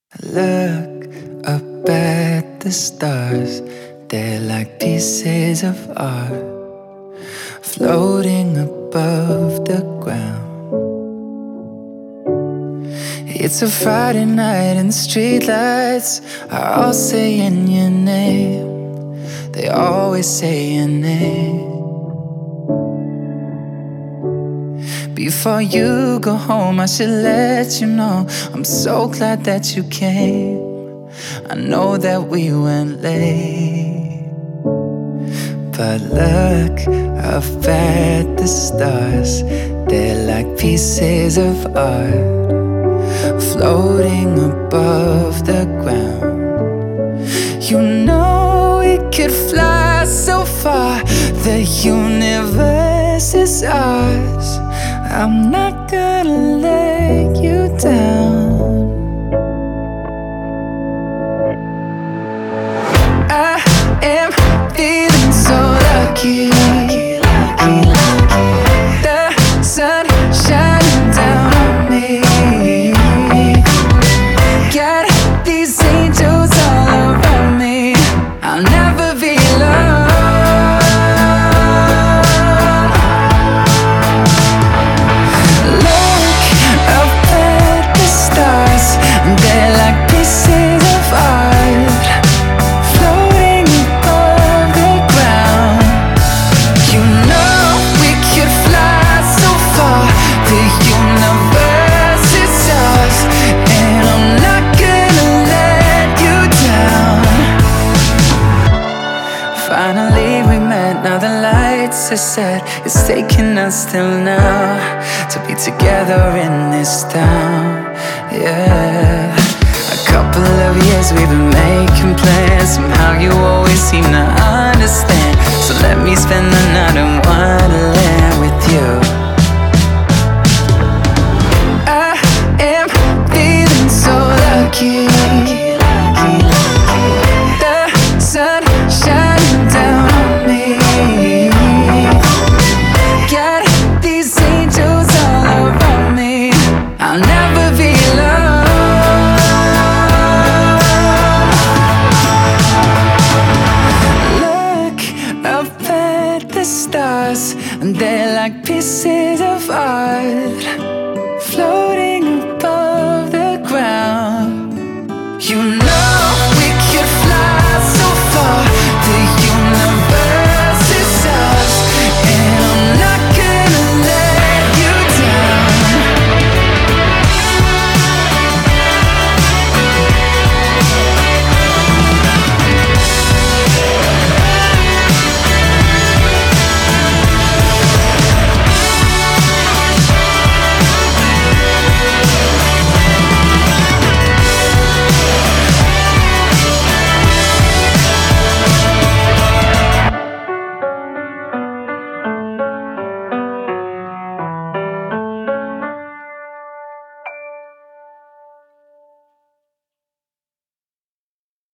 Look up at the stars, they're like pieces of art floating above the ground. It's a Friday night and the streetlights are all saying your name. They always say your name. Before you go home, I should let you know I'm so glad that you came. I know that we went late, but look up at the stars, they're like pieces of art floating above the ground. You know we could fly so far, the universe is ours. I'm not gonna let you down. I am feeling so lucky. The sun shining down on me. Got these angels all around me. I'll never be alone. They're like pieces of art floating above the ground. You know we could fly so far, the universe is ours, and I'm not gonna let you down. Finally we met, now the lights are set. It's taking us till now to be together in this town, yeah.